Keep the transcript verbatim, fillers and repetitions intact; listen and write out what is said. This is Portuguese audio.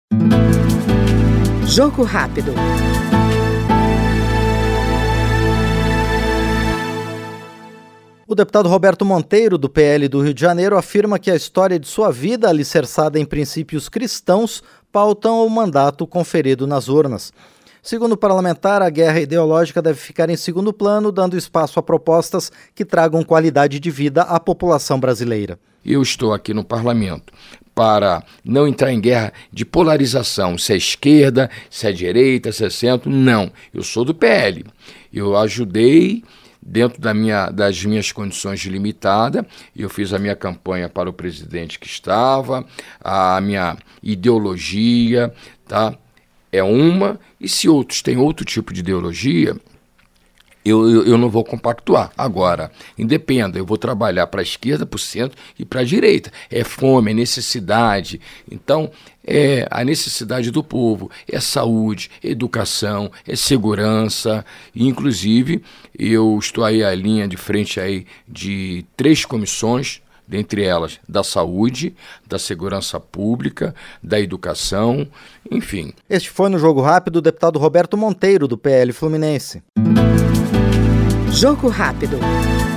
Jogo rápido. O deputado Roberto Monteiro, do P L do Rio de Janeiro, afirma que a história de sua vida, alicerçada em princípios cristãos, pautam o mandato conferido nas urnas. Segundo o parlamentar, a guerra ideológica deve ficar em segundo plano, dando espaço a propostas que tragam qualidade de vida à população brasileira. Eu estou aqui no parlamento para não entrar em guerra de polarização, se é esquerda, se é direita, se é centro, não. Eu sou do P L. Eu ajudei, dentro da minha, das minhas condições limitadas, eu fiz a minha campanha para o presidente que estava, a minha ideologia, tá? É uma, e se outros têm outro tipo de ideologia, eu, eu, eu não vou compactuar. Agora, independa, eu vou trabalhar para a esquerda, para o centro e para a direita. É fome, é necessidade. Então, é a necessidade do povo, é saúde, é educação, é segurança. E, inclusive, eu estou aí à linha de frente aí de três comissões, dentre elas da saúde, da segurança pública, da educação, enfim. Este foi no Jogo Rápido o deputado Roberto Monteiro, do P L Fluminense. Jogo rápido.